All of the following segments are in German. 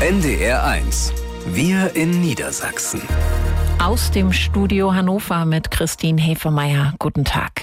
NDR1. Wir in Niedersachsen. Aus dem Studio Hannover mit Christine Hefemeyer. Guten Tag.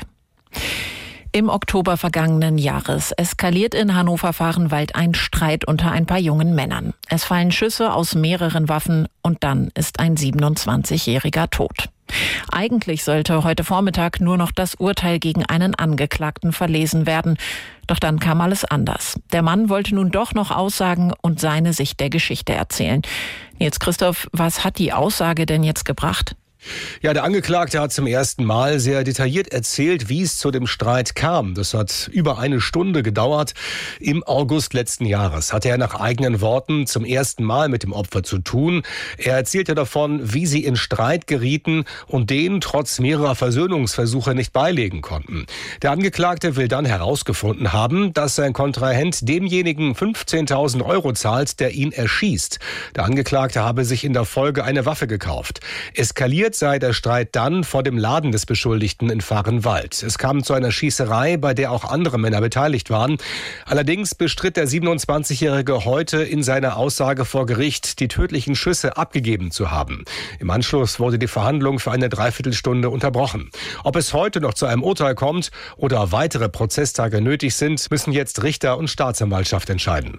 Im Oktober vergangenen Jahres eskaliert in Hannover-Vahrenwald ein Streit unter ein paar jungen Männern. Es fallen Schüsse aus mehreren Waffen und dann ist ein 27-Jähriger tot. Eigentlich sollte heute Vormittag nur noch das Urteil gegen einen Angeklagten verlesen werden. Doch dann kam alles anders. Der Mann wollte nun doch noch aussagen und seine Sicht der Geschichte erzählen. Jetzt, Christoph, was hat die Aussage denn jetzt gebracht? Ja, der Angeklagte hat zum ersten Mal sehr detailliert erzählt, wie es zu dem Streit kam. Das hat über eine Stunde gedauert. Im August letzten Jahres hatte er nach eigenen Worten zum ersten Mal mit dem Opfer zu tun. Er erzählte davon, wie sie in Streit gerieten und den trotz mehrerer Versöhnungsversuche nicht beilegen konnten. Der Angeklagte will dann herausgefunden haben, dass sein Kontrahent demjenigen 15.000 € zahlt, der ihn erschießt. Der Angeklagte habe sich in der Folge eine Waffe gekauft. Eskaliert sei der Streit dann vor dem Laden des Beschuldigten in Vahrenwald. Es kam zu einer Schießerei, bei der auch andere Männer beteiligt waren. Allerdings bestritt der 27-Jährige heute in seiner Aussage vor Gericht, die tödlichen Schüsse abgegeben zu haben. Im Anschluss wurde die Verhandlung für eine Dreiviertelstunde unterbrochen. Ob es heute noch zu einem Urteil kommt oder weitere Prozesstage nötig sind, müssen jetzt Richter und Staatsanwaltschaft entscheiden.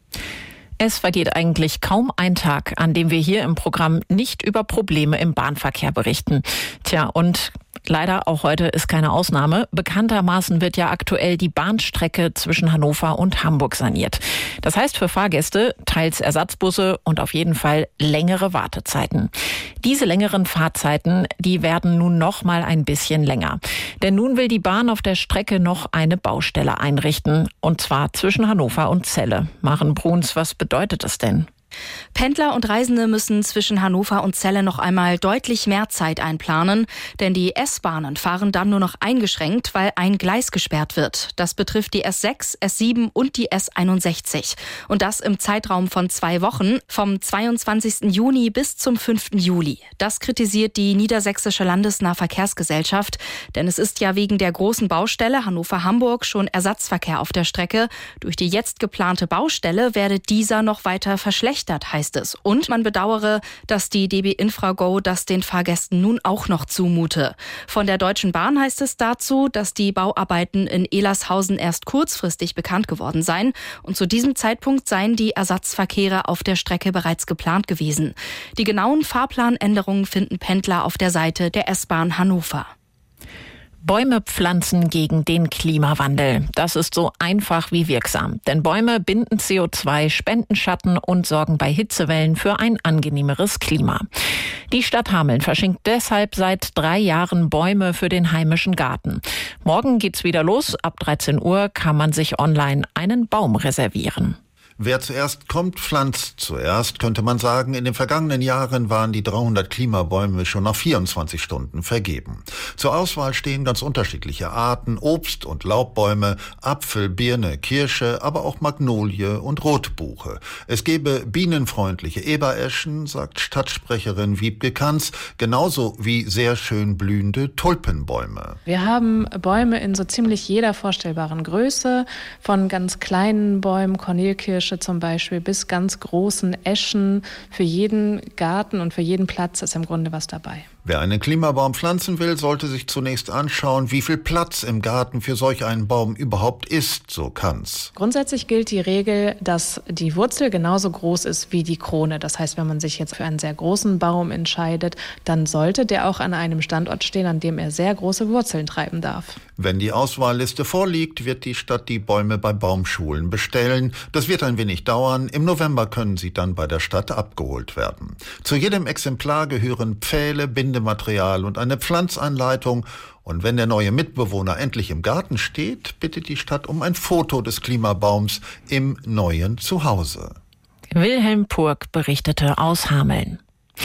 Es vergeht eigentlich kaum ein Tag, an dem wir hier im Programm nicht über Probleme im Bahnverkehr berichten. Tja, und leider auch heute ist keine Ausnahme. Bekanntermaßen wird ja aktuell die Bahnstrecke zwischen Hannover und Hamburg saniert. Das heißt für Fahrgäste teils Ersatzbusse und auf jeden Fall längere Wartezeiten. Diese längeren Fahrzeiten, die werden nun noch mal ein bisschen länger. Denn nun will die Bahn auf der Strecke noch eine Baustelle einrichten. Und zwar zwischen Hannover und Celle. Maren Bruns, was bedeutet das denn? Pendler und Reisende müssen zwischen Hannover und Celle noch einmal deutlich mehr Zeit einplanen, denn die S-Bahnen fahren dann nur noch eingeschränkt, weil ein Gleis gesperrt wird. Das betrifft die S6, S7 und die S61. Und das im Zeitraum von 2 Wochen, vom 22. Juni bis zum 5. Juli. Das kritisiert die Niedersächsische Landesnahverkehrsgesellschaft, denn es ist ja wegen der großen Baustelle Hannover-Hamburg schon Ersatzverkehr auf der Strecke. Durch die jetzt geplante Baustelle werde dieser noch weiter verschlechtert, heißt es. Und man bedauere, dass die DB Infrago das den Fahrgästen nun auch noch zumute. Von der Deutschen Bahn heißt es dazu, dass die Bauarbeiten in Elershausen erst kurzfristig bekannt geworden seien. Und zu diesem Zeitpunkt seien die Ersatzverkehre auf der Strecke bereits geplant gewesen. Die genauen Fahrplanänderungen finden Pendler auf der Seite der S-Bahn Hannover. Bäume pflanzen gegen den Klimawandel. Das ist so einfach wie wirksam. Denn Bäume binden CO2, spenden Schatten und sorgen bei Hitzewellen für ein angenehmeres Klima. Die Stadt Hameln verschenkt deshalb seit 3 Jahren Bäume für den heimischen Garten. Morgen geht's wieder los. Ab 13 Uhr kann man sich online einen Baum reservieren. Wer zuerst kommt, pflanzt zuerst, könnte man sagen. In den vergangenen Jahren waren die 300 Klimabäume schon nach 24 Stunden vergeben. Zur Auswahl stehen ganz unterschiedliche Arten, Obst- und Laubbäume, Apfel, Birne, Kirsche, aber auch Magnolie und Rotbuche. Es gebe bienenfreundliche Ebereschen, sagt Stadtsprecherin Wiebke Kanz, genauso wie sehr schön blühende Tulpenbäume. Wir haben Bäume in so ziemlich jeder vorstellbaren Größe, von ganz kleinen Bäumen, Kornelkirsche zum Beispiel, bis ganz großen Eschen. Für jeden Garten und für jeden Platz ist im Grunde was dabei. Wer einen Klimabaum pflanzen will, sollte sich zunächst anschauen, wie viel Platz im Garten für solch einen Baum überhaupt ist, so Kanz. Grundsätzlich gilt die Regel, dass die Wurzel genauso groß ist wie die Krone. Das heißt, wenn man sich jetzt für einen sehr großen Baum entscheidet, dann sollte der auch an einem Standort stehen, an dem er sehr große Wurzeln treiben darf. Wenn die Auswahlliste vorliegt, wird die Stadt die Bäume bei Baumschulen bestellen. Das wird ein wenig dauern. Im November können sie dann bei der Stadt abgeholt werden. Zu jedem Exemplar gehören Pfähle, Bindematerial und eine Pflanzanleitung. Und wenn der neue Mitbewohner endlich im Garten steht, bittet die Stadt um ein Foto des Klimabaums im neuen Zuhause. Wilhelm Purg berichtete aus Hameln.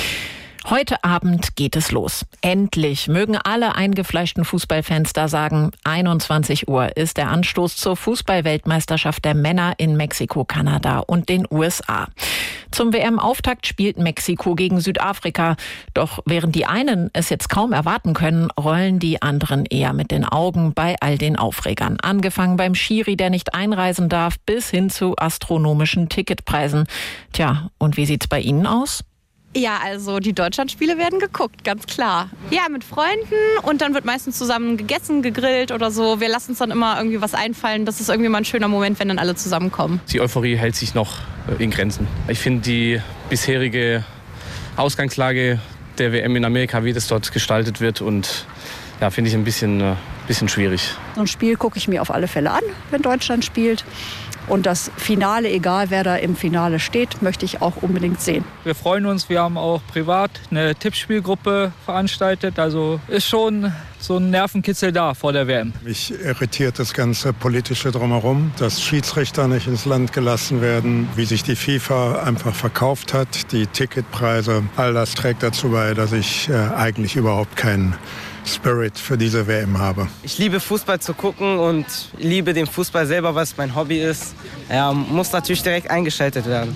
Heute Abend geht es los. Endlich mögen alle eingefleischten Fußballfans da sagen, 21 Uhr ist der Anstoß zur Fußball-Weltmeisterschaft der Männer in Mexiko, Kanada und den USA. Zum WM-Auftakt spielt Mexiko gegen Südafrika. Doch während die einen es jetzt kaum erwarten können, rollen die anderen eher mit den Augen bei all den Aufregern. Angefangen beim Schiri, der nicht einreisen darf, bis hin zu astronomischen Ticketpreisen. Tja, und wie sieht's bei Ihnen aus? Ja, also die Deutschlandspiele werden geguckt, ganz klar. Ja, mit Freunden und dann wird meistens zusammen gegessen, gegrillt oder so. Wir lassen uns dann immer irgendwie was einfallen. Das ist irgendwie mal ein schöner Moment, wenn dann alle zusammenkommen. Die Euphorie hält sich noch in Grenzen. Ich finde die bisherige Ausgangslage der WM in Amerika, wie das dort gestaltet wird, und ja, finde ich ein bisschen schwierig. So ein Spiel gucke ich mir auf alle Fälle an, wenn Deutschland spielt. Und das Finale, egal wer da im Finale steht, möchte ich auch unbedingt sehen. Wir freuen uns, wir haben auch privat eine Tippspielgruppe veranstaltet. Also ist schon so ein Nervenkitzel da vor der WM. Mich irritiert das ganze Politische drumherum, dass Schiedsrichter nicht ins Land gelassen werden, wie sich die FIFA einfach verkauft hat, die Ticketpreise. All das trägt dazu bei, dass ich eigentlich überhaupt keinen Spirit für diese WM habe. Ich liebe Fußball zu gucken und liebe den Fußball selber, was mein Hobby ist. Ja, muss natürlich direkt eingeschaltet werden.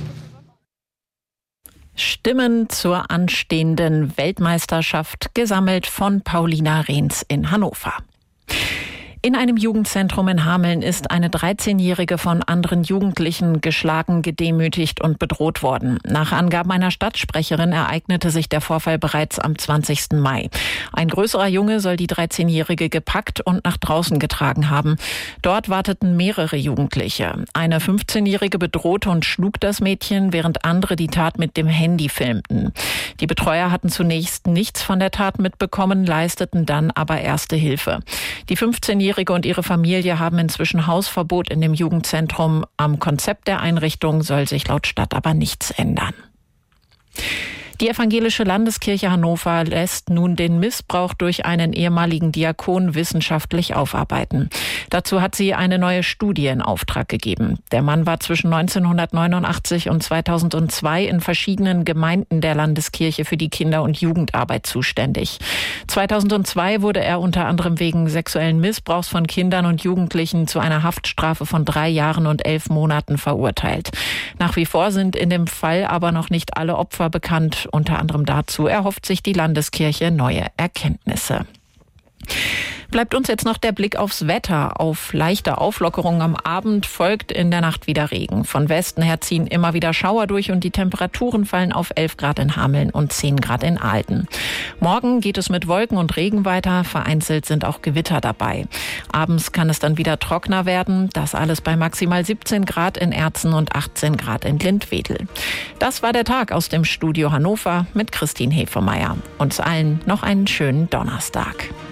Stimmen zur anstehenden Weltmeisterschaft, gesammelt von Paulina Rehns in Hannover. In einem Jugendzentrum in Hameln ist eine 13-Jährige von anderen Jugendlichen geschlagen, gedemütigt und bedroht worden. Nach Angaben einer Stadtsprecherin ereignete sich der Vorfall bereits am 20. Mai. Ein größerer Junge soll die 13-Jährige gepackt und nach draußen getragen haben. Dort warteten mehrere Jugendliche. Eine 15-Jährige bedrohte und schlug das Mädchen, während andere die Tat mit dem Handy filmten. Die Betreuer hatten zunächst nichts von der Tat mitbekommen, leisteten dann aber erste Hilfe. Die 15-Jährige und ihre Familie haben inzwischen Hausverbot in dem Jugendzentrum. Am Konzept der Einrichtung soll sich laut Stadt aber nichts ändern. Die Evangelische Landeskirche Hannover lässt nun den Missbrauch durch einen ehemaligen Diakon wissenschaftlich aufarbeiten. Dazu hat sie eine neue Studie in Auftrag gegeben. Der Mann war zwischen 1989 und 2002 in verschiedenen Gemeinden der Landeskirche für die Kinder- und Jugendarbeit zuständig. 2002 wurde er unter anderem wegen sexuellen Missbrauchs von Kindern und Jugendlichen zu einer Haftstrafe von 3 Jahren und 11 Monaten verurteilt. Nach wie vor sind in dem Fall aber noch nicht alle Opfer bekannt. Unter anderem dazu erhofft sich die Landeskirche neue Erkenntnisse. Bleibt uns jetzt noch der Blick aufs Wetter. Auf leichte Auflockerung am Abend folgt in der Nacht wieder Regen. Von Westen her ziehen immer wieder Schauer durch und die Temperaturen fallen auf 11 Grad in Hameln und 10 Grad in Ahlden. Morgen geht es mit Wolken und Regen weiter. Vereinzelt sind auch Gewitter dabei. Abends kann es dann wieder trockener werden. Das alles bei maximal 17 Grad in Erzen und 18 Grad in Lindwedel. Das war der Tag aus dem Studio Hannover mit Christine Hefemeyer. Uns allen noch einen schönen Donnerstag.